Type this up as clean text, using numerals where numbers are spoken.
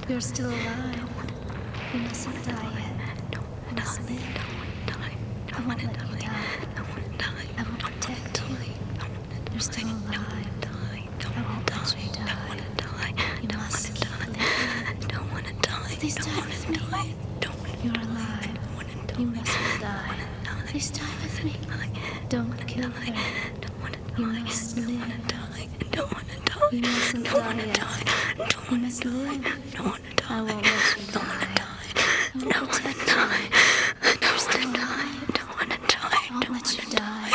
You're still alive. You mustn't die yet. You must live. I won't let you die. I will protect you. You're still alive. I won't let you die. You must keep living. Please die with me. You're alive. You mustn't die. Please die with me. Don't kill her. You must live. You mustn't die yet. You must live. I won't let you die. I will protect you. You're still alive. I won't let you die.